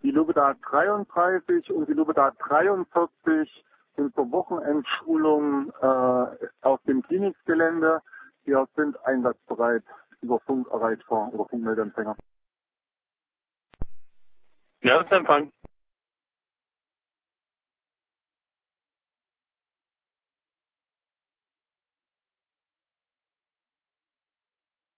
Die Lubeda 33 und die Lubeda 43 sind zur Wochenendschulung auf dem Klinikgelände. Wir sind einsatzbereit über Funk erreichbar oder Funkmeldempfänger. Ja, das ist der Empfang.